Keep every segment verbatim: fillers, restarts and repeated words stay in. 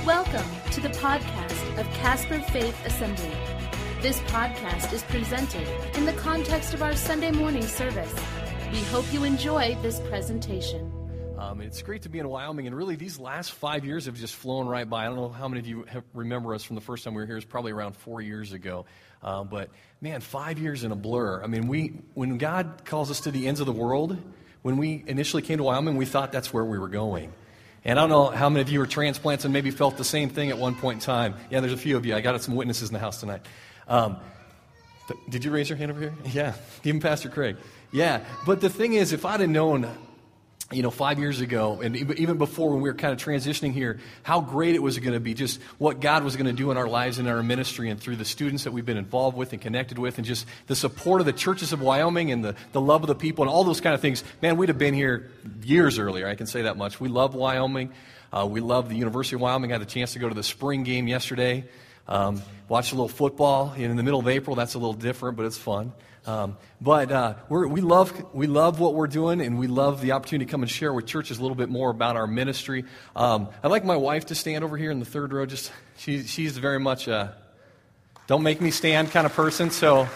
Welcome to the podcast of Casper Faith Assembly. This podcast is presented in the context of our Sunday morning service. We hope you enjoy this presentation. Um, it's great to be in Wyoming, and really these last five years have just flown right by. I don't know how many of you have, remember us from the first time we were here. It's probably around four years ago. Uh, but, man, five years in a blur. I mean, we when God calls us to the ends of the world, when we initially came to Wyoming, we thought that's where we were going. And I don't know how many of you were transplants and maybe felt the same thing at one point in time. Yeah, there's a few of you. I got some witnesses in the house tonight. Um, but did you raise your hand over here? Yeah, even Pastor Craig. Yeah, but the thing is, if I'd have known, you know, five years ago, and even before when we were kind of transitioning here, how great it was going to be, just what God was going to do in our lives and in our ministry and through the students that we've been involved with and connected with, and just the support of the churches of Wyoming and the, the love of the people and all those kind of things. Man, we'd have been here years earlier, I can say that much. We love Wyoming. Uh, we love the University of Wyoming. I had the chance to go to the spring game yesterday, um, watch a little football in the middle of April. That's a little different, but it's fun. Um, but uh, we're, we love we love what we're doing, and we love the opportunity to come and share with churches a little bit more about our ministry. Um, I'd like my wife to stand over here in the third row. Just she, she's very much a don't make me stand kind of person. So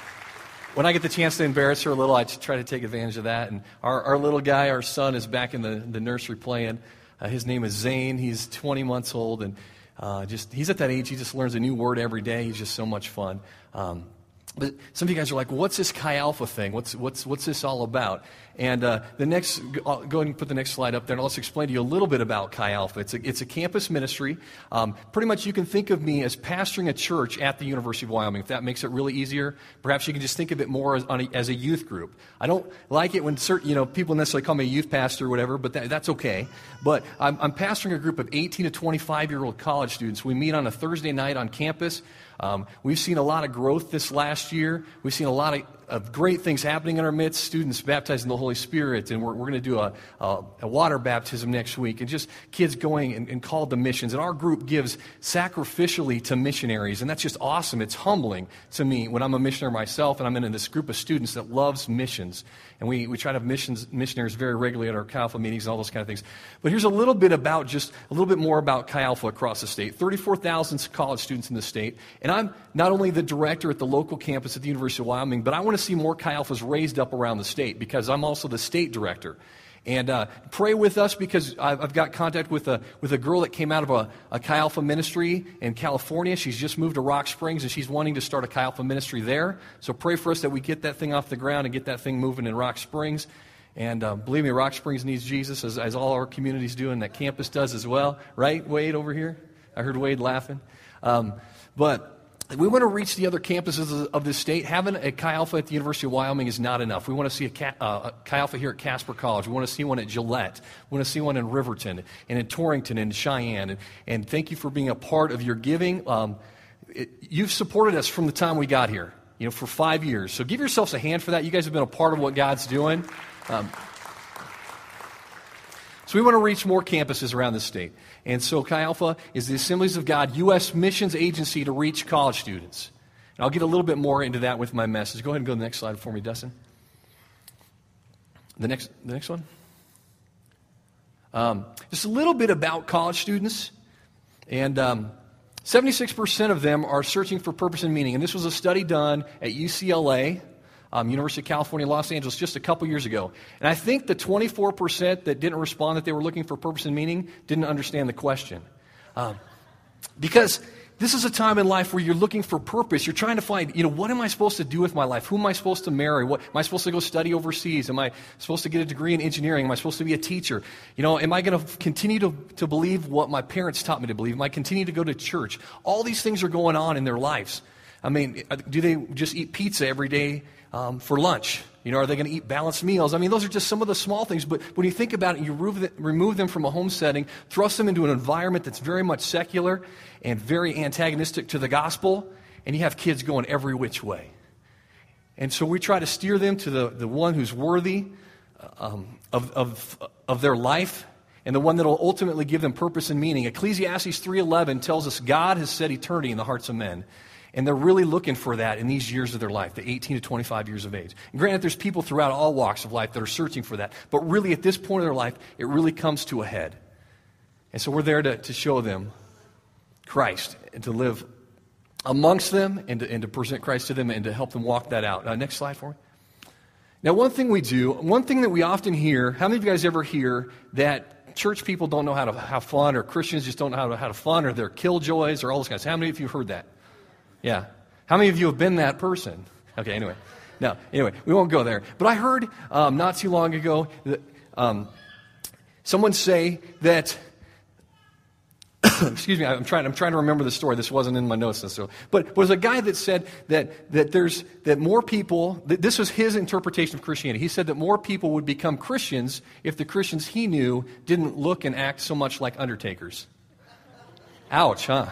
when I get the chance to embarrass her a little, I try to take advantage of that. And our, our little guy, our son, is back in the, the nursery playing. Uh, his name is Zane. He's twenty months old, and uh, just he's at that age. He just learns a new word every day. He's just so much fun. Um, But some of you guys are like, well, what's this Chi Alpha thing? What's what's what's this all about? And uh, the next, I'll go ahead and put the next slide up there, and I'll just explain to you a little bit about Chi Alpha. It's a, it's a campus ministry. Um, pretty much you can think of me as pastoring a church at the University of Wyoming, if that makes it really easier. Perhaps you can just think of it more as, on a, as a youth group. I don't like it when certain, you know, people necessarily call me a youth pastor or whatever, but that, that's okay. But I'm, I'm pastoring a group of eighteen to twenty-five-year-old college students. We meet on a Thursday night on campus. Um, we've seen a lot of growth this last year. We've seen a lot of, of great things happening in our midst, students baptized in the Holy Spirit, and we're, we're going to do a, a, a water baptism next week, and just kids going and, and called to missions. And our group gives sacrificially to missionaries, and that's just awesome. It's humbling to me when I'm a missionary myself, and I'm in this group of students that loves missions. And we, we try to have missions, missionaries very regularly at our Chi Alpha meetings and all those kind of things. But here's a little bit about, just a little bit more about Chi Alpha across the state. thirty-four thousand college students in the state. And I'm not only the director at the local campus at the University of Wyoming, but I want to see more Chi Alphas raised up around the state because I'm also the state director. And uh, pray with us because I've, I've got contact with a with a girl that came out of a, a Chi Alpha ministry in California. She's just moved to Rock Springs, and she's wanting to start a Chi Alpha ministry there. So pray for us that we get that thing off the ground and get that thing moving in Rock Springs. And uh, believe me, Rock Springs needs Jesus, as, as all our communities do, and that campus does as well. Right, Wade, over here? I heard Wade laughing. Um, but... We want to reach the other campuses of this state. Having a Chi Alpha at the University of Wyoming is not enough. We want to see a, uh, a Chi Alpha here at Casper College. We want to see one at Gillette. We want to see one in Riverton and in Torrington and Cheyenne. And, and thank you for being a part of your giving. Um, it, you've supported us from the time we got here, you know, for five years. So give yourselves a hand for that. You guys have been a part of what God's doing. Um, So we want to reach more campuses around the state. And so Chi Alpha is the Assemblies of God U S missions agency to reach college students. And I'll get a little bit more into that with my message. Go ahead and go to the next slide for me, Dustin. The next, the next one. Um, just a little bit about college students. And um, seventy-six percent of them are searching for purpose and meaning. And this was a study done at U C L A. Um, University of California, Los Angeles, just a couple years ago. And I think the twenty-four percent that didn't respond that they were looking for purpose and meaning didn't understand the question. Um, because this is a time in life where you're looking for purpose. You're trying to find, you know, what am I supposed to do with my life? Who am I supposed to marry? What, am I supposed to go study overseas? Am I supposed to get a degree in engineering? Am I supposed to be a teacher? You know, am I going to continue to, to believe what my parents taught me to believe? Am I continue to go to church? All these things are going on in their lives. I mean, do they just eat pizza every day um, for lunch? You know, are they going to eat balanced meals? I mean, those are just some of the small things, but when you think about it, you remove them from a home setting, thrust them into an environment that's very much secular and very antagonistic to the gospel, and you have kids going every which way. And so we try to steer them to the, the one who's worthy um, of, of, of their life and the one that will ultimately give them purpose and meaning. Ecclesiastes three eleven tells us God has set eternity in the hearts of men. And they're really looking for that in these years of their life, the eighteen to twenty-five years of age. And granted, there's people throughout all walks of life that are searching for that. But really, at this point in their life, it really comes to a head. And so we're there to, to show them Christ and to live amongst them and to, and to present Christ to them and to help them walk that out. Uh, next slide for me. Now, one thing we do, one thing that we often hear, how many of you guys ever hear that church people don't know how to have fun, or Christians just don't know how to have fun, or they're killjoys, or all those kinds? How many of you have heard that? Yeah. How many of you have been that person? Okay, anyway. No, anyway, we won't go there. But I heard um, not too long ago that um, someone say that, excuse me, I'm trying, I'm trying to remember the story. This wasn't in my notes necessarily. But it was a guy that said that, that there's, that more people, that this was his interpretation of Christianity. He said that more people would become Christians if the Christians he knew didn't look and act so much like undertakers. Ouch, huh?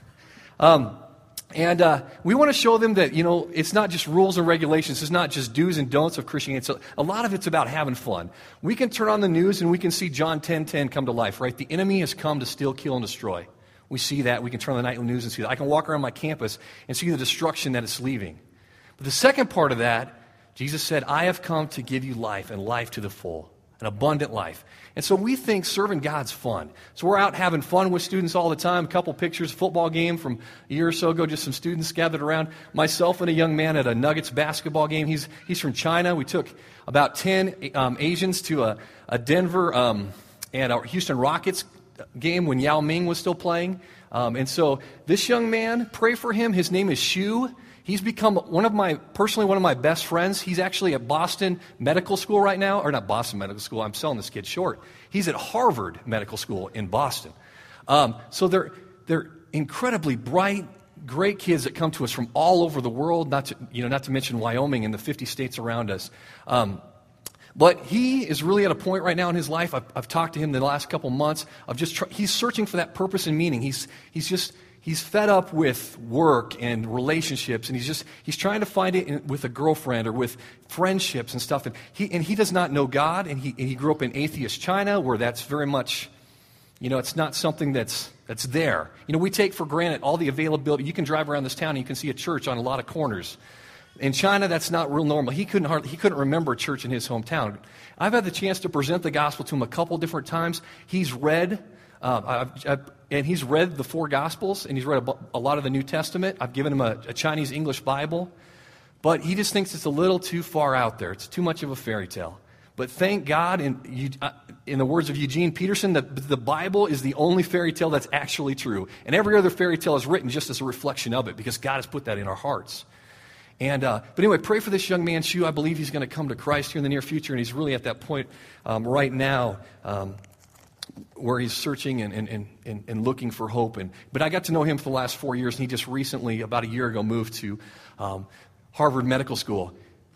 Um, And uh, we want to show them that, you know, it's not just rules and regulations. It's not just do's and don'ts of Christianity. So a lot of it's about having fun. We can turn on the news and we can see John ten ten come to life, right? The enemy has come to steal, kill, and destroy. We see that. We can turn on the nightly news and see that. I can walk around my campus and see the destruction that it's leaving. But the second part of that, Jesus said, I have come to give you life, and life to the full, an abundant life. And so we think serving God's fun. So we're out having fun with students all the time. A couple pictures, a football game from a year or so ago, just some students gathered around. Myself and a young man at a Nuggets basketball game. He's he's from China. We took about ten um, Asians to a, a Denver um, and a Houston Rockets game when Yao Ming was still playing. Um, and so this young man, pray for him. His name is Shu. He's become one of my, personally one of my best friends. He's actually at Boston Medical School right now, or not Boston Medical School, I'm selling this kid short. He's at Harvard Medical School in Boston. Um, so they're, they're incredibly bright, great kids that come to us from all over the world, not to, you know, not to mention Wyoming and the fifty states around us. Um, But he is really at a point right now in his life, I've, I've talked to him the last couple months, of just try, he's searching for that purpose and meaning. He's, he's just, he's fed up with work and relationships, and he's just, he's trying to find it in, with a girlfriend or with friendships and stuff. And he, and he does not know God, and he, and he grew up in atheist China, where that's very much, you know, it's not something that's, that's there. You know, we take for granted all the availability. You can drive around this town and you can see a church on a lot of corners. In China, that's not real normal. He couldn't hardly, he couldn't remember a church in his hometown. I've had the chance to present the gospel to him a couple different times. He's read, uh, I've, I've, and he's read the four gospels, and he's read a, a lot of the New Testament. I've given him a, a Chinese English Bible, but he just thinks it's a little too far out there. It's too much of a fairy tale. But thank God, in, uh, in the words of Eugene Peterson, that the Bible is the only fairy tale that's actually true. And every other fairy tale is written just as a reflection of it, because God has put that in our hearts. And uh, but anyway, pray for this young man, Shu. I believe he's going to come to Christ here in the near future, and he's really at that point um, right now um, where he's searching and, and, and, and looking for hope. And But I got to know him for the last four years, and he just recently, about a year ago, moved to um, Harvard Medical School.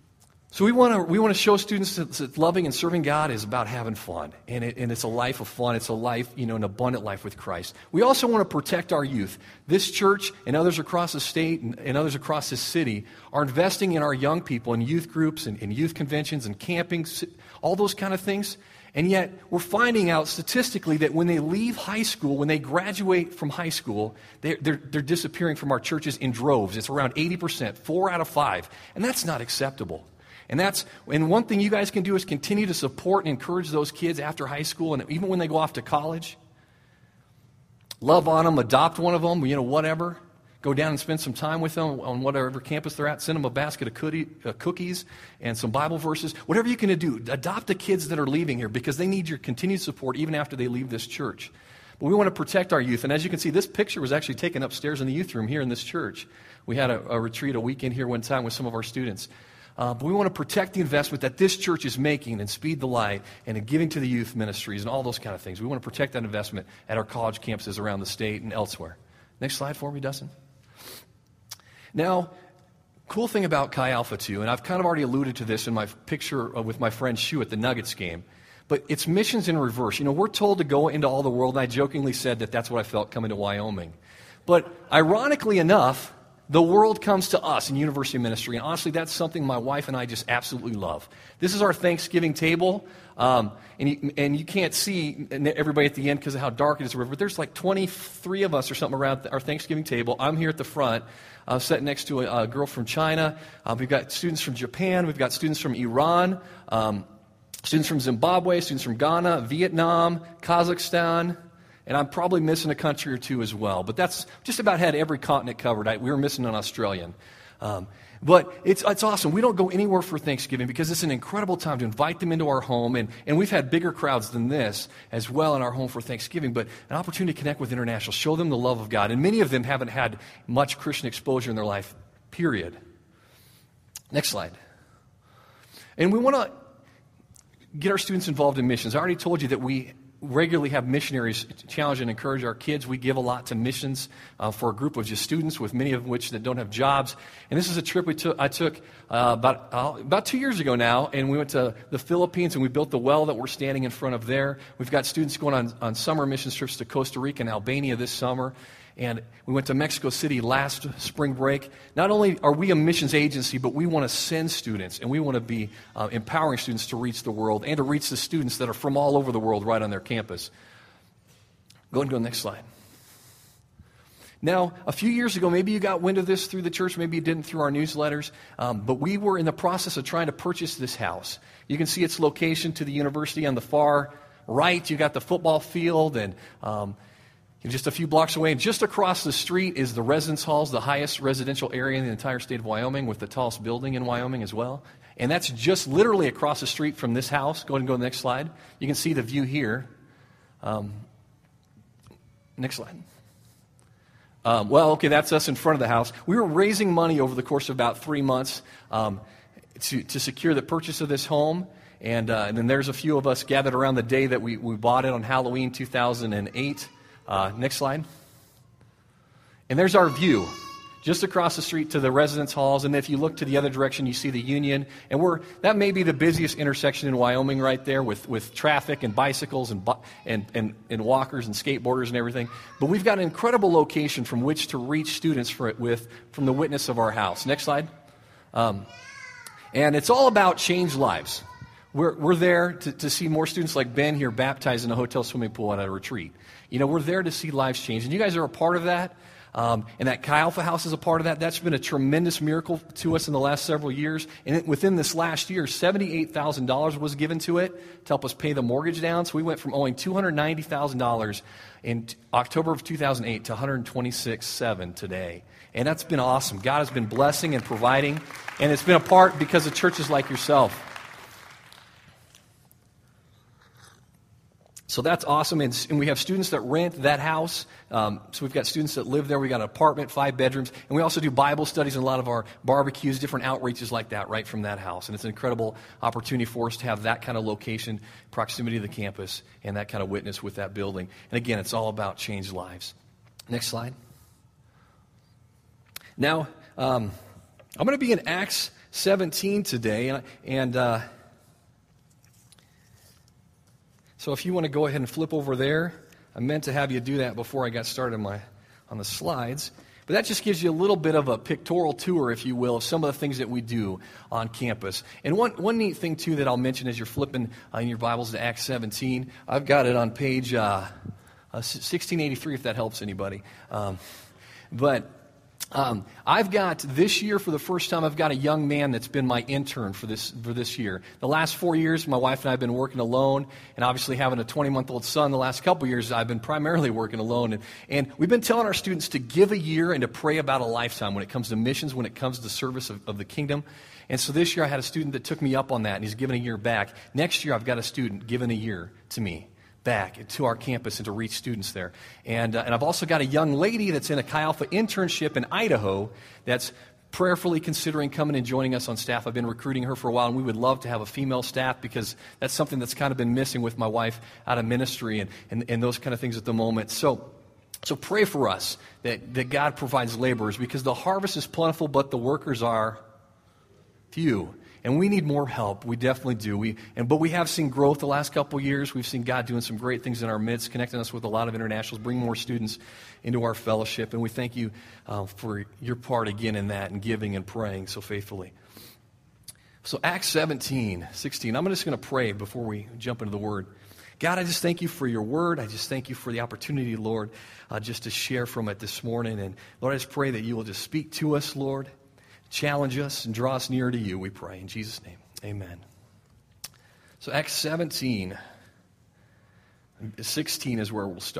So we want to we want to show students that, that loving and serving God is about having fun, and, it, and it's a life of fun. It's a life, you know, an abundant life with Christ. We also want to protect our youth. This church and others across the state and, and others across this city are investing in our young people in youth groups and in youth conventions and camping, all those kind of things. And yet we're finding out statistically that when they leave high school, when they graduate from high school, they're, they're, they're disappearing from our churches in droves. It's around eighty percent, four out of five, and that's not acceptable. And that's and one thing you guys can do is continue to support and encourage those kids after high school and even when they go off to college. Love on them, adopt one of them, you know, whatever. Go down and spend some time with them on whatever campus they're at. Send them a basket of cookie, uh, cookies and some Bible verses. Whatever you can do, adopt the kids that are leaving here because they need your continued support even after they leave this church. But we want to protect our youth. And as you can see, this picture was actually taken upstairs in the youth room here in this church. We had a, a retreat, a weekend here one time with some of our students. Uh, but we want to protect the investment that this church is making in Speed the Light and in giving to the youth ministries and all those kind of things. We want to protect that investment at our college campuses around the state and elsewhere. Next slide for me, Dustin. Now, cool thing about Chi Alpha two, and I've kind of already alluded to this in my picture with my friend Shu at the Nuggets game, but it's missions in reverse. You know, we're told to go into all the world, and I jokingly said that that's what I felt coming to Wyoming. But ironically enough, the world comes to us in university ministry, and honestly, that's something my wife and I just absolutely love. This is our Thanksgiving table, um, and, you, and you can't see everybody at the end because of how dark it is, but there's like twenty-three of us or something around our Thanksgiving table. I'm here at the front, uh, sitting next to a, a girl from China. Uh, we've got students from Japan. We've got students from Iran, um, students from Zimbabwe, students from Ghana, Vietnam, Kazakhstan, And I'm probably missing a country or two as well. But that's just about had every continent covered. I, we were missing an Australian. Um, but it's it's awesome. We don't go anywhere for Thanksgiving because it's an incredible time to invite them into our home. And, and we've had bigger crowds than this as well in our home for Thanksgiving. But an opportunity to connect with international, show them the love of God. And many of them haven't had much Christian exposure in their life, period. Next slide. And we want to get our students involved in missions. I already told you that we regularly have missionaries challenge and encourage our kids. We give a lot to missions uh, for a group of just students, with many of which that don't have jobs. And this is a trip we took. I took uh, about uh, about two years ago now, and we went to the Philippines and we built the well that we're standing in front of there. We've got students going on, on summer mission trips to Costa Rica and Albania this summer. And we went to Mexico City last spring break. Not only are we a missions agency, but we want to send students, and we want to be uh, empowering students to reach the world and to reach the students that are from all over the world right on their campus. Go ahead and go to the next slide. Now, a few years ago, maybe you got wind of this through the church, maybe you didn't through our newsletters, um, but we were in the process of trying to purchase this house. You can see its location to the university on the far right. You got the football field, and um, just a few blocks away, and just across the street is the residence halls, the highest residential area in the entire state of Wyoming, with the tallest building in Wyoming as well. And that's just literally across the street from this house. Go ahead and go to the next slide. You can see the view here. Um, next slide. Um, well, okay, that's us in front of the house. We were raising money over the course of about three months um, to, to secure the purchase of this home. And, uh, and then there's a few of us gathered around the day that we, we bought it on Halloween two thousand eight. Uh, next slide. And there's our view, just across the street to the residence halls. And if you look to the other direction, you see the Union. And we're that may be the busiest intersection in Wyoming right there, with, with traffic and bicycles and, and, and, and walkers and skateboarders and everything. But we've got an incredible location from which to reach students for it with from the witness of our house. Next slide. Um, and it's all about changed lives. We're, we're there to, to see more students like Ben here baptized in a hotel swimming pool at a retreat. You know, we're there to see lives change. And you guys are a part of that. Um, and that Chi Alpha House is a part of that. That's been a tremendous miracle to us in the last several years. And it, within this last year, seventy-eight thousand dollars was given to it to help us pay the mortgage down. So we went from owing two hundred ninety thousand dollars in t- October of two thousand eight to one hundred twenty-six thousand seven hundred dollars today. And that's been awesome. God has been blessing and providing. And it's been a part because of churches like yourself. So that's awesome, and, and we have students that rent that house. Um, so we've got students that live there. We've got an apartment, five bedrooms, and we also do Bible studies and a lot of our barbecues, different outreaches like that right from that house. And it's an incredible opportunity for us to have that kind of location, proximity to the campus, and that kind of witness with that building. And again, it's all about changed lives. Next slide. Now, um, I'm going to be in Acts seventeen today, and... and uh, So if you want to go ahead and flip over there, I meant to have you do that before I got started on, my, on the slides. But that just gives you a little bit of a pictorial tour, if you will, of some of the things that we do on campus. And one, one neat thing, too, that I'll mention as you're flipping uh, in your Bibles to Acts seventeen, I've got it on page uh, uh, sixteen eighty-three, if that helps anybody. Um, but... Um, I've got, this year for the first time, I've got a young man that's been my intern for this for this year. The last four years, my wife and I have been working alone, and obviously having a twenty-month-old son, the last couple years, I've been primarily working alone. And, and we've been telling our students to give a year and to pray about a lifetime when it comes to missions, when it comes to service of, of the kingdom. And so this year I had a student that took me up on that, and he's given a year back. Next year I've got a student giving a year to me back to our campus and to reach students there. And, uh, and I've also got a young lady that's in a Chi Alpha internship in Idaho that's prayerfully considering coming and joining us on staff. I've been recruiting her for a while, and we would love to have a female staff because that's something that's kind of been missing with my wife out of ministry and, and, and those kind of things at the moment. So so pray for us that, that God provides laborers, because the harvest is plentiful, but the workers are few. And we need more help. We definitely do. We, and, but we have seen growth the last couple years. We've seen God doing some great things in our midst, connecting us with a lot of internationals, bringing more students into our fellowship. And we thank you uh, for your part again in that and giving and praying so faithfully. So Acts seventeen, sixteen. I'm just going to pray before we jump into the Word. God, I just thank you for your Word. I just thank you for the opportunity, Lord, uh, just to share from it this morning. And Lord, I just pray that you will just speak to us, Lord. Challenge us and draw us near to you, we pray. In Jesus' name, amen. So Acts seventeen, sixteen is where we'll start.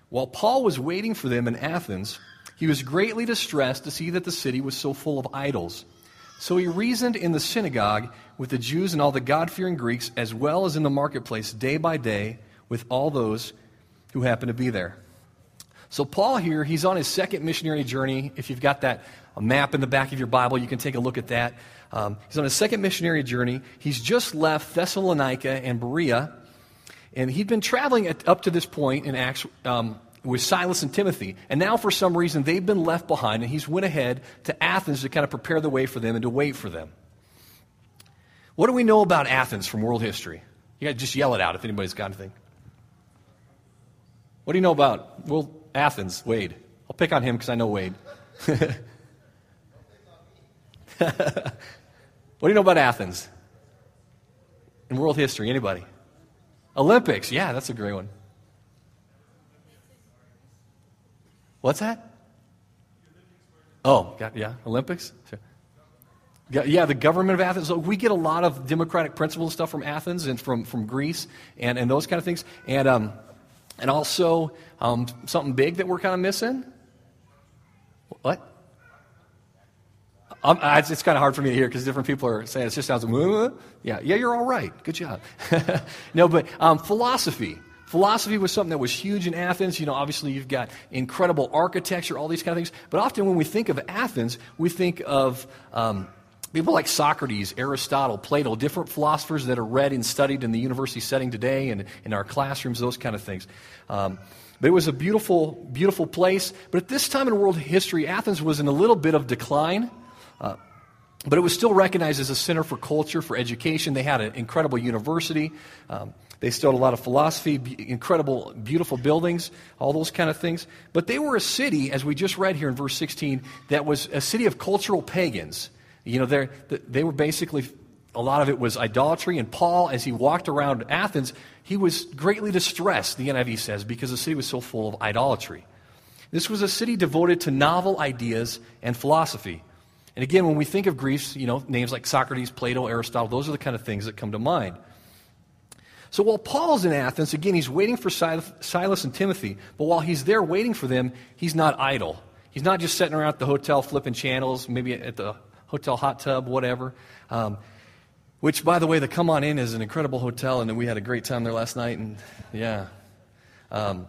While Paul was waiting for them in Athens, he was greatly distressed to see that the city was so full of idols. So he reasoned in the synagogue with the Jews and all the God-fearing Greeks, as well as in the marketplace day by day with all those who happened to be there. So Paul here, he's on his second missionary journey. If you've got that a map in the back of your Bible, you can take a look at that. Um, he's on his second missionary journey. He's just left Thessalonica and Berea, and he'd been traveling at, up to this point in Acts um, with Silas and Timothy. And now, for some reason, they've been left behind, and he's went ahead to Athens to kind of prepare the way for them and to wait for them. What do we know about Athens from world history? You got to just yell it out if anybody's got anything. What do you know about, well, Athens? Wade. I'll pick on him because I know Wade. What do you know about Athens in world history? Anybody? Olympics. Yeah, that's a great one. What's that? Oh, yeah, Olympics? Sure. Yeah, yeah, the government of Athens. So we get a lot of democratic principles and stuff from Athens and from, from Greece and, and those kind of things. And um, and also um, something big that we're kind of missing. What? Um, it's it's kind of hard for me to hear because different people are saying it. Just sounds like, yeah, yeah, you're all right. Good job. No, but um, philosophy. Philosophy was something that was huge in Athens. You know, obviously you've got incredible architecture, all these kind of things. But often when we think of Athens, we think of um, people like Socrates, Aristotle, Plato, different philosophers that are read and studied in the university setting today and in our classrooms, those kind of things. Um, but it was a beautiful, beautiful place. But at this time in world history, Athens was in a little bit of decline. Uh, but it was still recognized as a center for culture, for education. They had an incredible university. Um, they still had a lot of philosophy, b- incredible, beautiful buildings, all those kind of things. But they were a city, as we just read here in verse sixteen, that was a city of cultural pagans. You know, they they were basically, a lot of it was idolatry. And Paul, as he walked around Athens, he was greatly distressed, the N I V says, because the city was so full of idolatry. This was a city devoted to novel ideas and philosophy. And again, when we think of Greece, you know, names like Socrates, Plato, Aristotle, those are the kind of things that come to mind. So while Paul's in Athens, again, he's waiting for Silas and Timothy, but while he's there waiting for them, he's not idle. He's not just sitting around at the hotel flipping channels, maybe at the hotel hot tub, whatever. Um, which, by the way, the Come On In is an incredible hotel, and we had a great time there last night, and yeah. Um,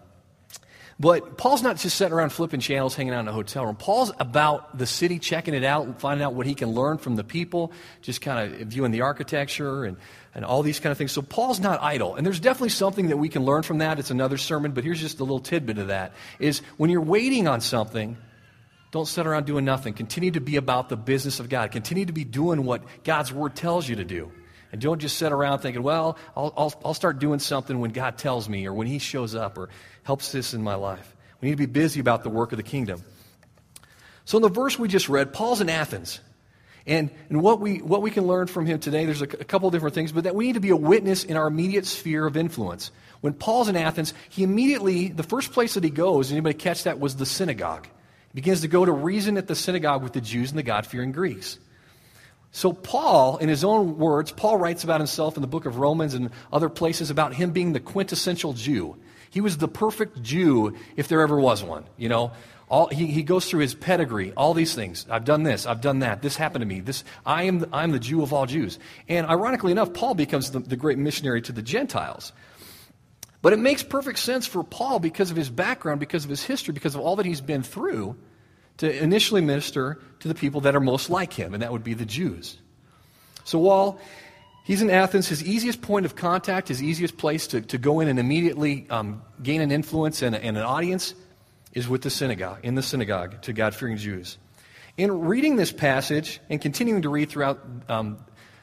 But Paul's not just sitting around flipping channels, hanging out in a hotel room. Paul's about the city, checking it out, finding out what he can learn from the people, just kind of viewing the architecture and, and all these kind of things. So Paul's not idle. And there's definitely something that we can learn from that. It's another sermon, but here's just a little tidbit of that, is when you're waiting on something, don't sit around doing nothing. Continue to be about the business of God. Continue to be doing what God's Word tells you to do. And don't just sit around thinking, well, I'll, I'll, I'll start doing something when God tells me or when He shows up or helps this in my life. We need to be busy about the work of the kingdom. So in the verse we just read, Paul's in Athens. And, and what we what we can learn from him today, there's a, a couple of different things, but that we need to be a witness in our immediate sphere of influence. When Paul's in Athens, he immediately, the first place that he goes, anybody catch that, was the synagogue. He begins to go to reason at the synagogue with the Jews and the God-fearing Greeks. So Paul, in his own words, Paul writes about himself in the book of Romans and other places about him being the quintessential Jew. He was the perfect Jew if there ever was one, you know. All, he, he goes through his pedigree, all these things. I've done this, I've done that, this happened to me. This I am the, I'm the Jew of all Jews. And ironically enough, Paul becomes the, the great missionary to the Gentiles. But it makes perfect sense for Paul because of his background, because of his history, because of all that he's been through, to initially minister to the people that are most like him, and that would be the Jews. So while he's in Athens, his easiest point of contact, his easiest place to, to go in and immediately um, gain an influence and, and an audience is with the synagogue, in the synagogue to God-fearing Jews. In reading this passage and continuing to read throughout um,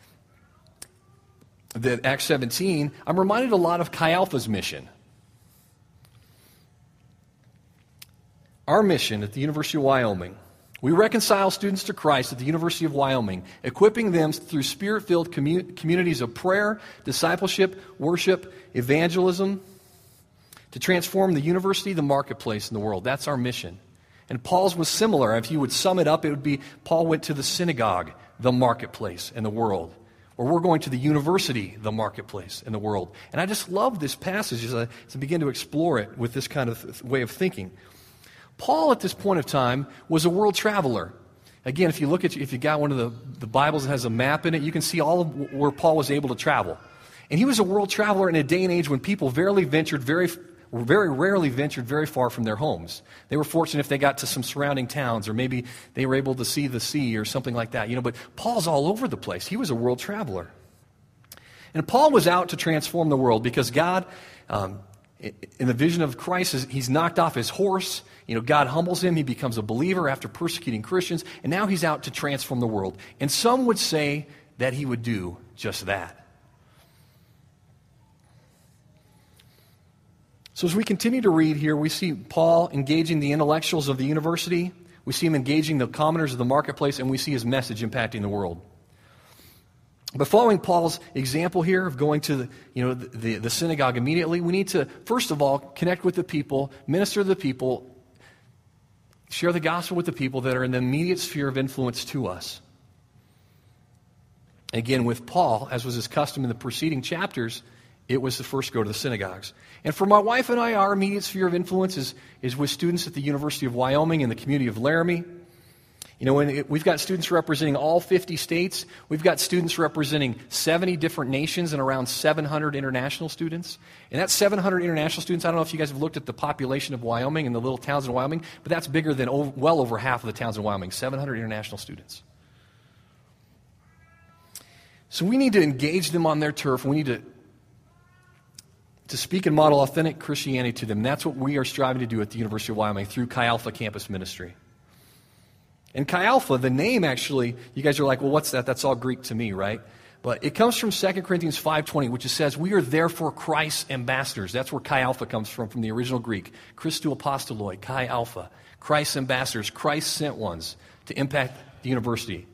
the Acts seventeen, I'm reminded a lot of Chi Alpha's mission. Our mission at the University of Wyoming, we reconcile students to Christ at the University of Wyoming, equipping them through spirit-filled commu- communities of prayer, discipleship, worship, evangelism, to transform the university, the marketplace, and the world. That's our mission. And Paul's was similar. If you would sum it up, it would be Paul went to the synagogue, the marketplace, and the world, Or we're going to the university, the marketplace in the world. And I just love this passage as I, as I begin to explore it with this kind of th- way of thinking. Paul, at this point of time, was a world traveler. Again, if you look at, if you got one of the, the Bibles that has a map in it, you can see all of where Paul was able to travel. And he was a world traveler in a day and age when people rarely ventured very, very rarely ventured very far from their homes. They were fortunate if they got to some surrounding towns, or maybe they were able to see the sea or something like that. You know, but Paul's all over the place. He was a world traveler. And Paul was out to transform the world because God, um, in the vision of Christ, he's knocked off his horse. You know, God humbles him. He becomes a believer after persecuting Christians. And now he's out to transform the world. And some would say that he would do just that. So as we continue to read here, we see Paul engaging the intellectuals of the university. We see him engaging the commoners of the marketplace. And we see his message impacting the world. But following Paul's example here of going to the, you know, the, the, the synagogue immediately, we need to, first of all, connect with the people, minister to the people, share the gospel with the people that are in the immediate sphere of influence to us. Again, with Paul, as was his custom in the preceding chapters, it was to first go to the synagogues. And for my wife and I, our immediate sphere of influence is, is with students at the University of Wyoming and the community of Laramie. You know, and we've got students representing all fifty states. We've got students representing seventy different nations and around seven hundred international students. And that's seven hundred international students. I don't know if you guys have looked at the population of Wyoming and the little towns in Wyoming, but that's bigger than over, well over half of the towns in Wyoming, seven hundred international students. So we need to engage them on their turf. We need to, to speak and model authentic Christianity to them. And that's what we are striving to do at the University of Wyoming through Chi Alpha Campus Ministry. And Chi Alpha, the name actually, you guys are like, well, what's that? That's all Greek to me, right? But it comes from Second Corinthians five twenty, which says, we are therefore Christ's ambassadors. That's where Chi Alpha comes from, from the original Greek. Christou apostoloi, Chi Alpha. Christ's ambassadors, Christ sent ones to impact the university.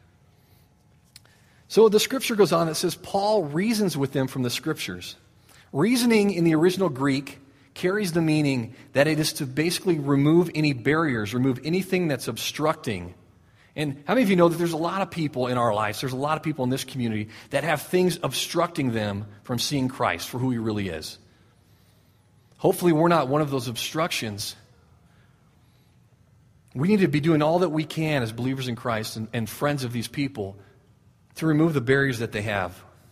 So the scripture goes on, it says, Paul reasons with them from the scriptures. Reasoning in the original Greek carries the meaning that it is to basically remove any barriers, remove anything that's obstructing. And how many of you know that there's a lot of people in our lives, there's a lot of people in this community that have things obstructing them from seeing Christ for who he really is? Hopefully we're not one of those obstructions. We need to be doing all that we can as believers in Christ and, and friends of these people to remove the barriers that they have.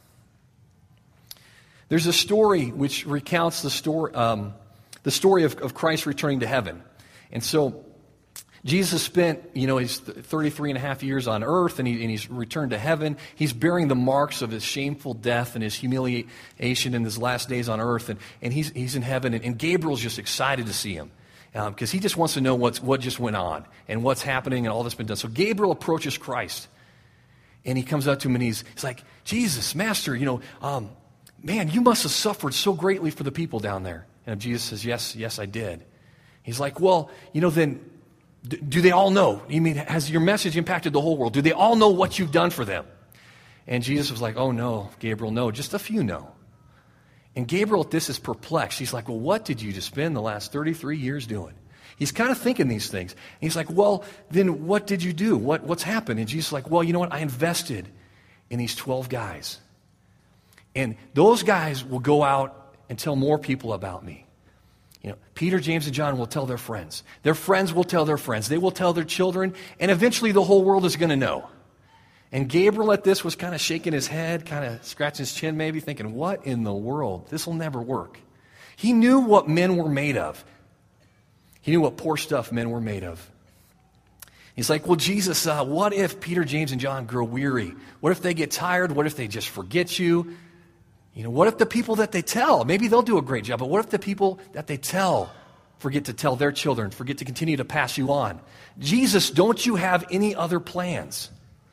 There's a story which recounts the story, um, the story of, of Christ returning to heaven. And so Jesus spent, you know, his thirty-three and a half years on earth, and, he, and he's returned to heaven. He's bearing the marks of his shameful death and his humiliation in his last days on earth. And, and he's, he's in heaven, and, and Gabriel's just excited to see him because um, he just wants to know what's, what just went on and what's happening and all that's been done. So Gabriel approaches Christ, and he comes up to him, and he's, he's like, Jesus, Master, you know, um, man, you must have suffered so greatly for the people down there. And Jesus says, yes, yes, I did. He's like, well, you know, then d- do they all know? You mean, has your message impacted the whole world? Do they all know what you've done for them? And Jesus was like, oh, no, Gabriel, no, just a few know. And Gabriel at this is perplexed. He's like, well, what did you just spend the last thirty-three years doing? He's kind of thinking these things. And he's like, well, then what did you do? What, what's happened? And Jesus is like, well, you know what? I invested in these twelve guys. And those guys will go out and tell more people about me. You know, Peter, James, and John will tell their friends. Their friends will tell their friends. They will tell their children. And eventually the whole world is going to know. And Gabriel at this was kind of shaking his head, kind of scratching his chin maybe, thinking, what in the world? This will never work. He knew what men were made of. He knew what poor stuff men were made of. He's like, well, Jesus, uh, what if Peter, James, and John grow weary? What if they get tired? What if they just forget you? You know, what if the people that they tell, maybe they'll do a great job, but what if the people that they tell forget to tell their children, forget to continue to pass you on? Jesus, don't you have any other plans?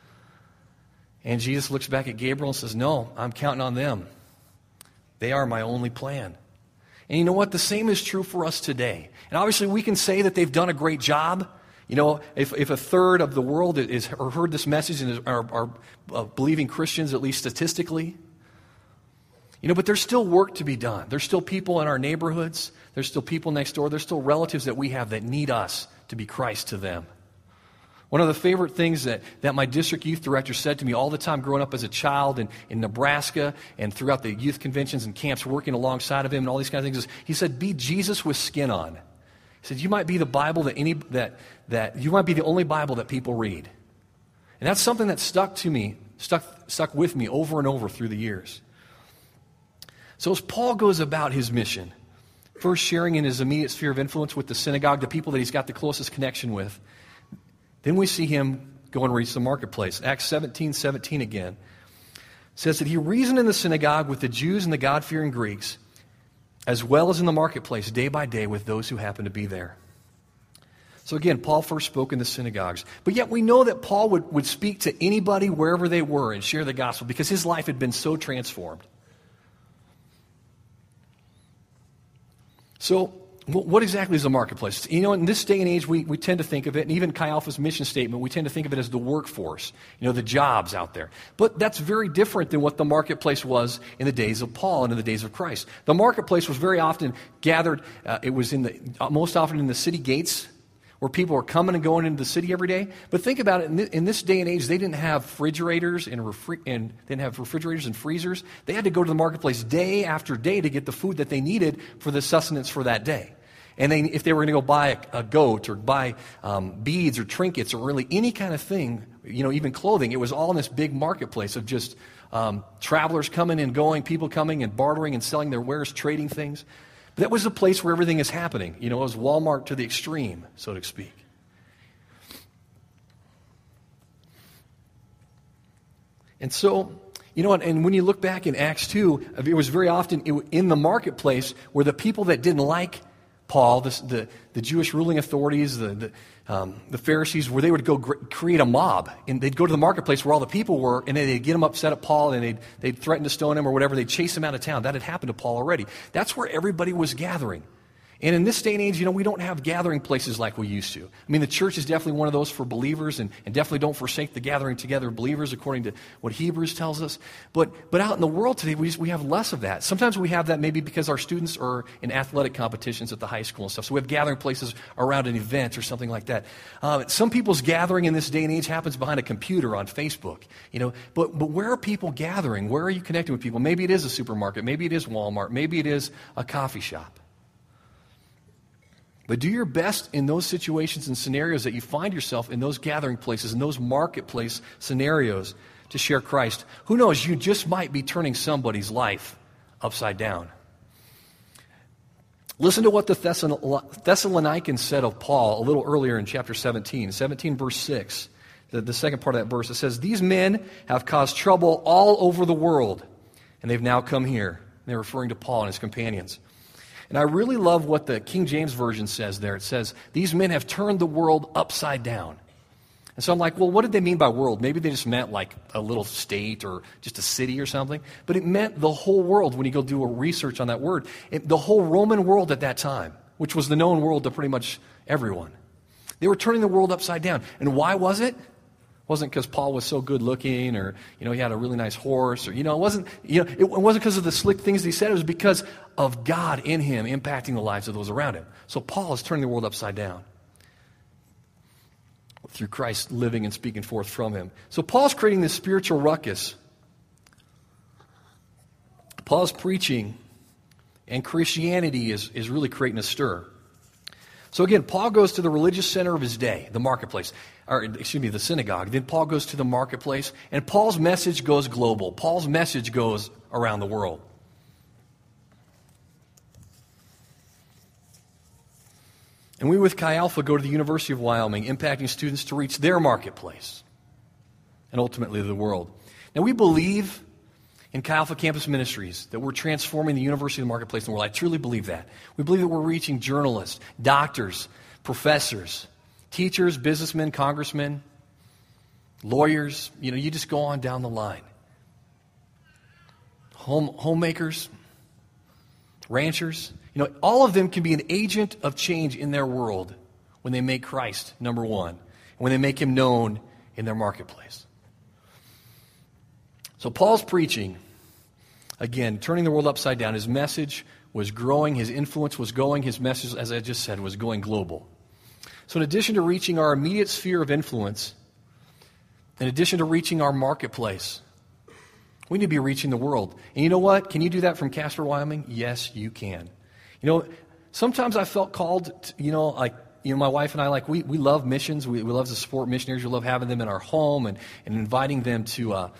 And Jesus looks back at Gabriel and says, no, I'm counting on them. They are my only plan. And you know what? The same is true for us today. And obviously we can say that they've done a great job. You know, if, if a third of the world is or heard this message and is, are, are uh, believing Christians, at least statistically, you know, but there's still work to be done. There's still people in our neighborhoods. There's still people next door. There's still relatives that we have that need us to be Christ to them. One of the favorite things that, that my district youth director said to me all the time growing up as a child in, in Nebraska and throughout the youth conventions and camps working alongside of him and all these kind of things is, he said, be Jesus with skin on. He said, you might be the Bible that any, that, that, you might be the only Bible that people read. And that's something that stuck to me, stuck, stuck with me over and over through the years. So as Paul goes about his mission, first sharing in his immediate sphere of influence with the synagogue, the people that he's got the closest connection with, then we see him go and reach the marketplace. Acts seventeen seventeen again says that he reasoned in the synagogue with the Jews and the God-fearing Greeks, as well as in the marketplace day by day with those who happened to be there. So again, Paul first spoke in the synagogues. But yet we know that Paul would, would speak to anybody wherever they were and share the gospel because his life had been so transformed. So what exactly is the marketplace? You know, in this day and age, we, we tend to think of it, and even Chi Alpha's mission statement, we tend to think of it as the workforce, you know, the jobs out there. But that's very different than what the marketplace was in the days of Paul and in the days of Christ. The marketplace was very often gathered, uh, it was in the uh, most often in the city gates, where people were coming and going into the city every day. But think about it, in, th- in this day and age, they didn't have refrigerators and, refri- and they didn't have refrigerators and freezers. They had to go to the marketplace day after day to get the food that they needed for the sustenance for that day. And they, if they were going to go buy a, a goat or buy um, beads or trinkets or really any kind of thing, you know, even clothing, it was all in this big marketplace of just um, travelers coming and going, people coming and bartering and selling their wares, trading things. But that was the place where everything is happening. You know, it was Walmart to the extreme, so to speak. And so, you know, and when you look back in Acts two, it was very often in the marketplace where the people that didn't like Paul, the, the, the Jewish ruling authorities, the, the, um, the Pharisees, where they would go gr- create a mob. And they'd go to the marketplace where all the people were, and then they'd get them upset at Paul, and they'd, they'd threaten to stone him or whatever. They'd chase him out of town. That had happened to Paul already. That's where everybody was gathering. And in this day and age, you know, we don't have gathering places like we used to. I mean, the church is definitely one of those for believers, and, and definitely don't forsake the gathering together of believers, according to what Hebrews tells us. But but out in the world today, we just, we have less of that. Sometimes we have that maybe because our students are in athletic competitions at the high school and stuff. So we have gathering places around an event or something like that. Uh, some people's gathering in this day and age happens behind a computer on Facebook. You know, but but where are people gathering? Where are you connecting with people? Maybe it is a supermarket. Maybe it is Walmart. Maybe it is a coffee shop. But do your best in those situations and scenarios that you find yourself in those gathering places, in those marketplace scenarios to share Christ. Who knows, you just might be turning somebody's life upside down. Listen to what the Thessalonians said of Paul a little earlier in chapter seventeen, seventeen verse six, the, the second part of that verse. It says, these men have caused trouble all over the world, and they've now come here. They're referring to Paul and his companions. And I really love what the King James Version says there. It says, these men have turned the world upside down. And so I'm like, well, what did they mean by world? Maybe they just meant like a little state or just a city or something. But it meant the whole world when you go do a research on that word. It, the whole Roman world at that time, which was the known world to pretty much everyone. They were turning the world upside down. And why was it? It wasn't because Paul was so good looking or, you know, he had a really nice horse or, you know, it wasn't, you know, it wasn't because of the slick things that he said. It was because of God in him impacting the lives of those around him. So Paul is turning the world upside down through Christ living and speaking forth from him. So Paul's creating this spiritual ruckus. Paul's preaching, and Christianity is, is really creating a stir. So again, Paul goes to the religious center of his day, the marketplace, or excuse me, the synagogue. Then Paul goes to the marketplace, and Paul's message goes global. Paul's message goes around the world. And we with Chi Alpha go to the University of Wyoming, impacting students to reach their marketplace and ultimately the world. Now we believe in Chi Alpha Campus Ministries that we're transforming the university and the marketplace in the world. I truly believe that. We believe that we're reaching journalists, doctors, professors, teachers, businessmen, congressmen, lawyers. You know, you just go on down the line. Home, homemakers, ranchers. You know, all of them can be an agent of change in their world when they make Christ number one, and when they make him known in their marketplace. So Paul's preaching, again, turning the world upside down. His message was growing. His influence was going. His message, as I just said, was going global. So in addition to reaching our immediate sphere of influence, in addition to reaching our marketplace, we need to be reaching the world. And you know what? Can you do that from Casper, Wyoming? Yes, you can. You know, sometimes I felt called, to, you know, like, you know, my wife and I, like, we, we love missions. We, we love to support missionaries. We love having them in our home and, and inviting them to uh,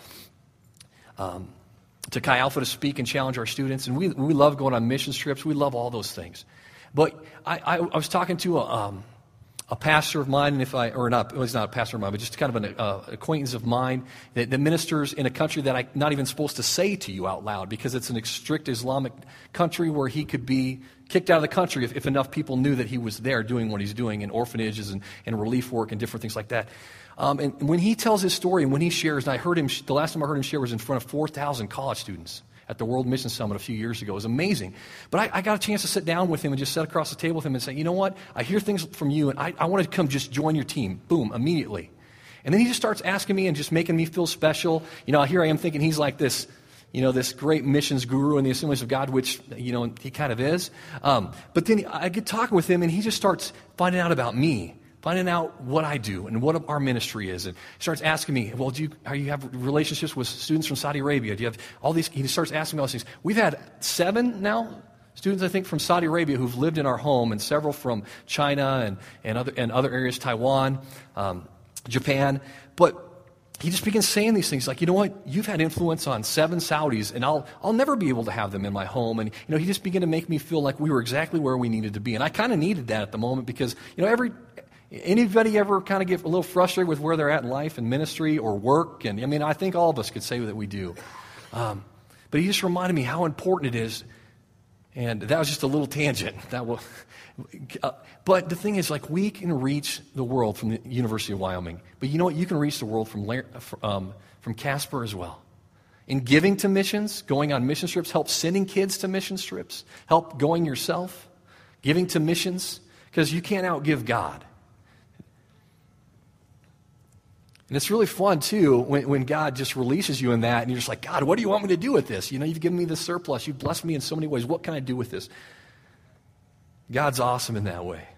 um, to Chi Alpha to speak and challenge our students. And we we love going on mission trips. We love all those things. But I, I, I was talking to a, um, a pastor of mine, and if I, or not, well, he's not a pastor of mine, but just kind of an uh, acquaintance of mine that, that ministers in a country that I'm not even supposed to say to you out loud because it's an strict Islamic country where he could be kicked out of the country if, if enough people knew that he was there doing what he's doing in orphanages and, and relief work and different things like that. Um, and when he tells his story and when he shares, and I heard him, the last time I heard him share was in front of four thousand college students at the World Mission Summit a few years ago. It was amazing. But I, I got a chance to sit down with him and just sit across the table with him and say, you know what, I hear things from you, and I, I want to come just join your team. Boom, immediately. And then he just starts asking me and just making me feel special. You know, here I am thinking he's like this, you know, this great missions guru in the Assemblies of God, which, you know, he kind of is. Um, but then I get talking with him, and he just starts finding out about me, finding out what I do and what our ministry is. And he starts asking me, well, do you, are you have relationships with students from Saudi Arabia? Do you have all these? He starts asking me all these things. We've had seven now students, I think, from Saudi Arabia who've lived in our home, and several from China and, and, other, and other areas, Taiwan, um, Japan. But he just begins saying these things like, you know what, you've had influence on seven Saudis, and I'll I'll never be able to have them in my home. And, you know, he just began to make me feel like we were exactly where we needed to be. And I kind of needed that at the moment because, you know, every... Anybody ever kind of get a little frustrated with where they're at in life and ministry or work? And I mean, I think all of us could say that we do. Um, but he just reminded me how important it is. And that was just a little tangent. That will, uh, but the thing is, like, we can reach the world from the University of Wyoming. But you know what? You can reach the world from um, from Casper as well. In giving to missions, going on mission trips, help sending kids to mission trips, help going yourself, giving to missions, because you can't outgive God. And it's really fun, too, when, when God just releases you in that, and you're just like, God, what do you want me to do with this? You know, you've given me this surplus. You've blessed me in so many ways. What can I do with this? God's awesome in that way.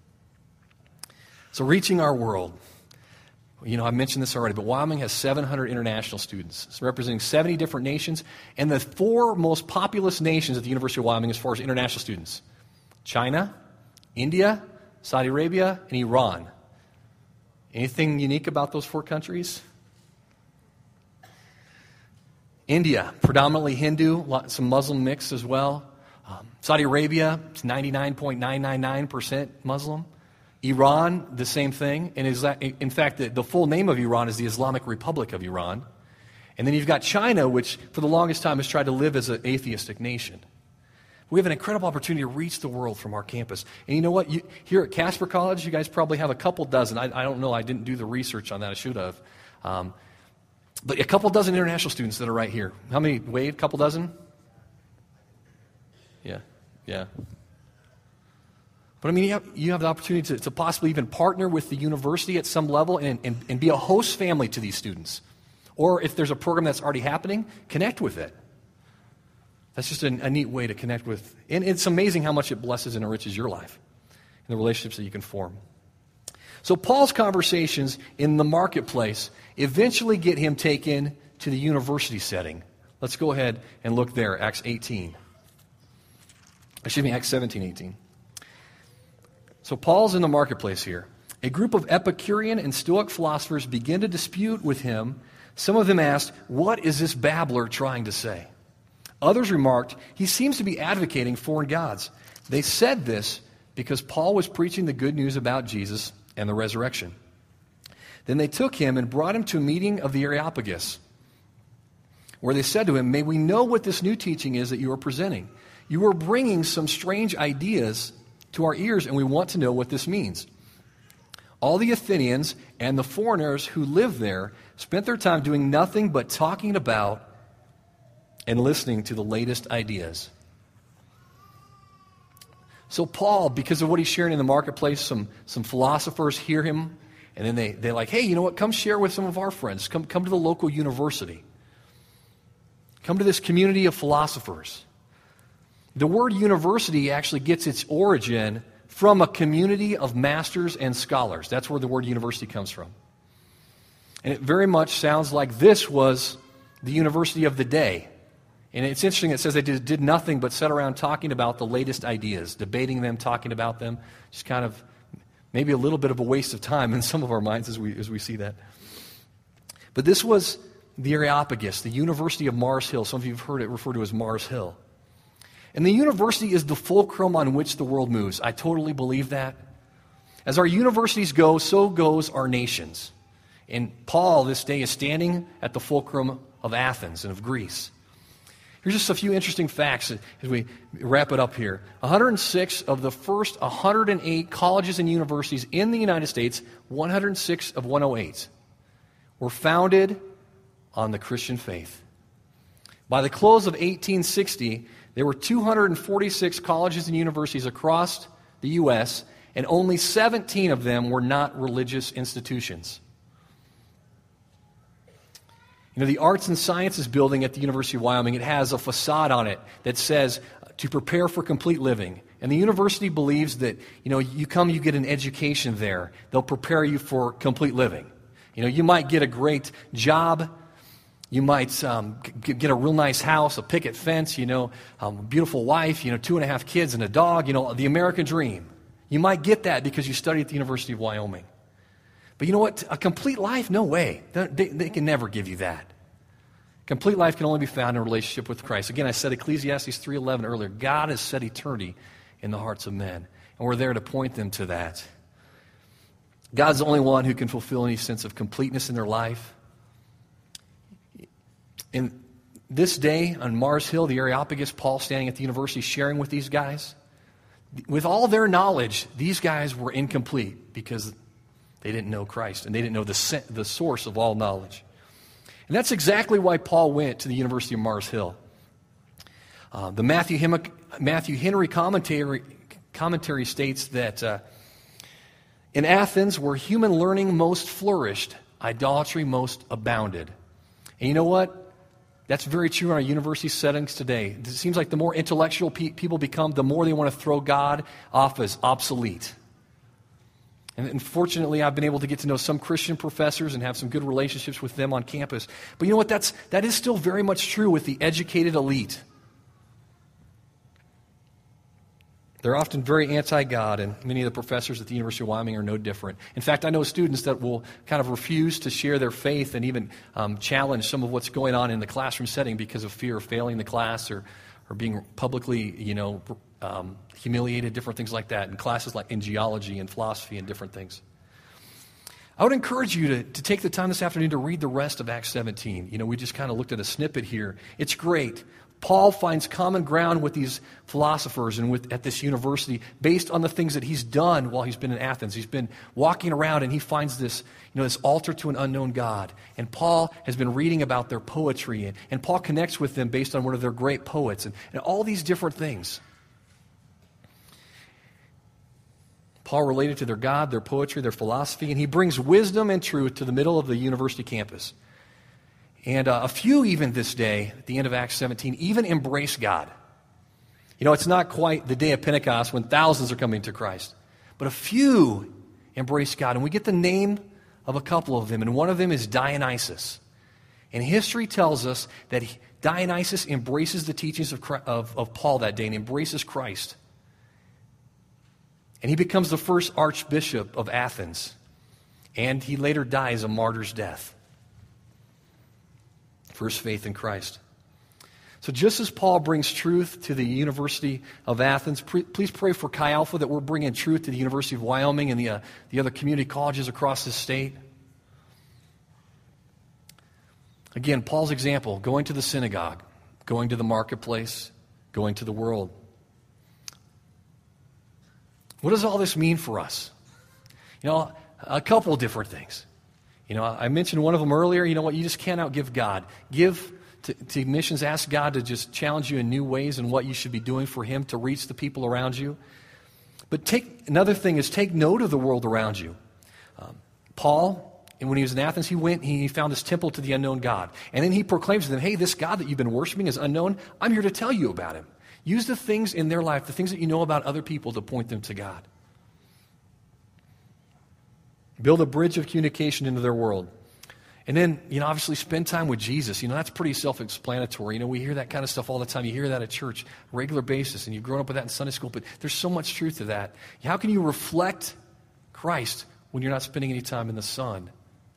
So reaching our world. You know, I mentioned this already, but Wyoming has seven hundred international students. It's representing seventy different nations, and the four most populous nations at the University of Wyoming as far as international students: China, India, Saudi Arabia, and Iran. Anything unique about those four countries? India, predominantly Hindu, some Muslim mix as well. Um, Saudi Arabia, it's ninety-nine point nine nine nine percent Muslim. Iran, the same thing. And is that, in fact, the, the full name of Iran is the Islamic Republic of Iran. And then you've got China, which for the longest time has tried to live as an atheistic nation. We have an incredible opportunity to reach the world from our campus. And you know what? You, here at Casper College, you guys probably have a couple dozen. I, I don't know. I didn't do the research on that. I should have. Um, but a couple dozen international students that are right here. How many, Wade? A couple dozen? Yeah. Yeah. But I mean, you have, you have the opportunity to, to possibly even partner with the university at some level and, and, and be a host family to these students. Or if there's a program that's already happening, connect with it. That's just a, a neat way to connect with. And it's amazing how much it blesses and enriches your life and the relationships that you can form. So Paul's conversations in the marketplace eventually get him taken to the university setting. Let's go ahead and look there, Acts eighteen. Excuse me, Acts seventeen, eighteen. So Paul's in the marketplace here. A group of Epicurean and Stoic philosophers begin to dispute with him. Some of them asked, "What is this babbler trying to say?" Others remarked, "He seems to be advocating foreign gods." They said this because Paul was preaching the good news about Jesus and the resurrection. Then they took him and brought him to a meeting of the Areopagus, where they said to him, "May we know what this new teaching is that you are presenting? You are bringing some strange ideas to our ears, and we want to know what this means." All the Athenians and the foreigners who lived there spent their time doing nothing but talking about and listening to the latest ideas. So Paul, because of what he's sharing in the marketplace, some, some philosophers hear him, and then they, they're like, "Hey, you know what? Come share with some of our friends. Come, come to the local university. Come to this community of philosophers." The word university actually gets its origin from a community of masters and scholars. That's where the word university comes from. And it very much sounds like this was the university of the day. And it's interesting, it says they did, did nothing but sat around talking about the latest ideas, debating them, talking about them, just kind of maybe a little bit of a waste of time in some of our minds as we, as we see that. But this was the Areopagus, the University of Mars Hill. Some of you have heard it referred to as Mars Hill. And the university is the fulcrum on which the world moves. I totally believe that. As our universities go, so goes our nations. And Paul this day is standing at the fulcrum of Athens and of Greece. Here's just a few interesting facts as we wrap it up here. one hundred six of the first one hundred eight colleges and universities in the United States, one hundred six of one hundred eight, were founded on the Christian faith. By the close of eighteen sixty, there were two hundred forty-six colleges and universities across the U S, and only seventeen of them were not religious institutions. You know, the Arts and Sciences building at the University of Wyoming, it has a facade on it that says, to prepare for complete living. And the university believes that, you know, you come, you get an education there. They'll prepare you for complete living. You know, you might get a great job. You might um, g- get a real nice house, a picket fence, you know, um, a beautiful wife, you know, two and a half kids and a dog, you know, the American dream. You might get that because you study at the University of Wyoming. But you know what? A complete life? No way. They, they can never give you that. Complete life can only be found in a relationship with Christ. Again, I said Ecclesiastes three eleven earlier. God has set eternity in the hearts of men, and we're there to point them to that. God's the only one who can fulfill any sense of completeness in their life. In this day on Mars Hill, the Areopagus, Paul standing at the university sharing with these guys. With all their knowledge, these guys were incomplete because they didn't know Christ, and they didn't know the, the source of all knowledge. And that's exactly why Paul went to the University of Mars Hill. Uh, the Matthew, Hem- Matthew Henry commentary, commentary states that uh, in Athens, where human learning most flourished, idolatry most abounded. And you know what? That's very true in our university settings today. It seems like the more intellectual pe- people become, the more they want to throw God off as obsolete. And unfortunately, I've been able to get to know some Christian professors and have some good relationships with them on campus. But you know what? That's, that is still very much true with the educated elite. They're often very anti-God, and many of the professors at the University of Wyoming are no different. In fact, I know students that will kind of refuse to share their faith and even um, challenge some of what's going on in the classroom setting because of fear of failing the class or, or being publicly, you know, um, humiliated, different things like that, in classes like in geology and philosophy and different things. I would encourage you to, to take the time this afternoon to read the rest of Acts seventeen. You know, we just kind of looked at a snippet here. It's great. Paul finds common ground with these philosophers and with at this university based on the things that he's done while he's been in Athens. He's been walking around and he finds this, you know, this altar to an unknown God. And Paul has been reading about their poetry, and, and Paul connects with them based on one of their great poets, and, and all these different things. Paul related to their God, their poetry, their philosophy, and he brings wisdom and truth to the middle of the university campus. And uh, a few even this day, at the end of Acts seventeen, even embrace God. You know, it's not quite the day of Pentecost when thousands are coming to Christ, but a few embrace God. And we get the name of a couple of them, and one of them is Dionysus. And history tells us that Dionysus embraces the teachings of, Christ, of, of Paul that day and embraces Christ. And he becomes the first archbishop of Athens. And he later dies a martyr's death. First faith in Christ. So just as Paul brings truth to the University of Athens, pre- please pray for Chi Alpha that we're bringing truth to the University of Wyoming and the, uh, the other community colleges across the state. Again, Paul's example, going to the synagogue, going to the marketplace, going to the world. What does all this mean for us? You know, a couple of different things. You know, I mentioned one of them earlier. You know what? You just can't outgive God. Give to, to missions. Ask God to just challenge you in new ways and what you should be doing for Him to reach the people around you. But take another thing is take note of the world around you. Um, Paul, and when he was in Athens, he went, he found this temple to the unknown God. And then he proclaims to them, hey, this God that you've been worshiping is unknown. I'm here to tell you about Him. Use the things in their life, the things that you know about other people to point them to God. Build a bridge of communication into their world. And then, you know, obviously spend time with Jesus. You know, that's pretty self-explanatory. You know, we hear that kind of stuff all the time. You hear that at church, regular basis, and you've grown up with that in Sunday school, but there's so much truth to that. How can you reflect Christ when you're not spending any time in the sun?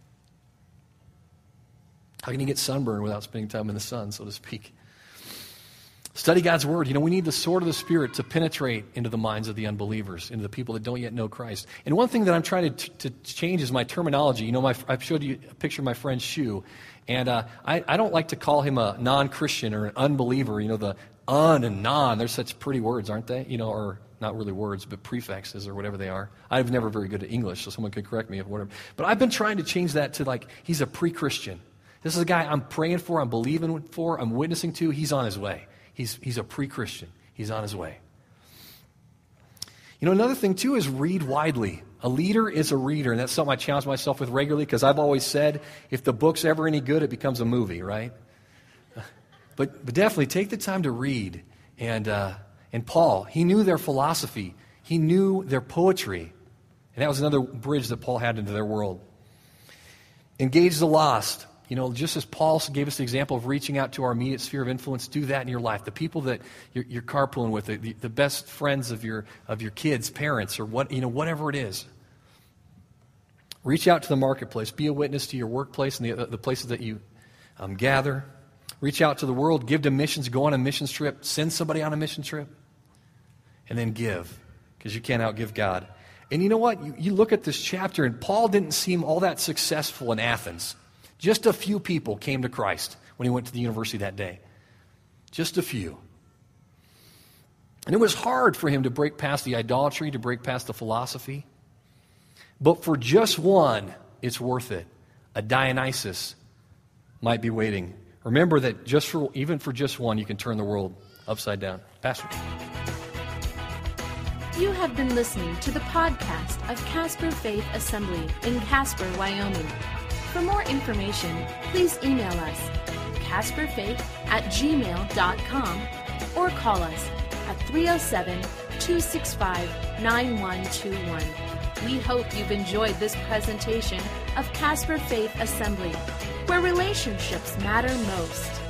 How can you get sunburned without spending time in the sun, so to speak? Study God's Word. You know, we need the sword of the Spirit to penetrate into the minds of the unbelievers, into the people that don't yet know Christ. And one thing that I'm trying to, to change is my terminology. You know, my, I've showed you a picture of my friend Shu, and uh, I, I don't like to call him a non-Christian or an unbeliever. You know, the un and non, they're such pretty words, aren't they? You know, or not really words, but prefixes or whatever they are. I'm never very good at English, so someone could correct me if whatever. But I've been trying to change that to like, he's a pre-Christian. This is a guy I'm praying for, I'm believing for, I'm witnessing to. He's on his way. He's, he's a pre-Christian. He's on his way. You know, another thing, too, is read widely. A leader is a reader, and that's something I challenge myself with regularly because I've always said, if the book's ever any good, it becomes a movie, right? But, but definitely take the time to read. And, uh, and Paul, he knew their philosophy. He knew their poetry. And that was another bridge that Paul had into their world. Engage the lost. You know, just as Paul gave us the example of reaching out to our immediate sphere of influence, do that in your life. The people that you're, you're carpooling with, the, the best friends of your of your kids' parents, or what you know, whatever it is. Reach out to the marketplace. Be a witness to your workplace and the, the places that you um, gather. Reach out to the world. Give to missions. Go on a missions trip. Send somebody on a mission trip. And then give, because you can't outgive God. And you know what? You, you look at this chapter, and Paul didn't seem all that successful in Athens. Just a few people came to Christ when he went to the university that day. Just a few. And it was hard for him to break past the idolatry, to break past the philosophy. But for just one, it's worth it. A Dionysus might be waiting. Remember that just for even for just one, you can turn the world upside down. Pastor. You have been listening to the podcast of Casper Faith Assembly in Casper, Wyoming. For more information, please email us, casper faith at gmail dot com, or call us at three oh seven, two six five, nine one two one. We hope you've enjoyed this presentation of Casper Faith Assembly, where relationships matter most.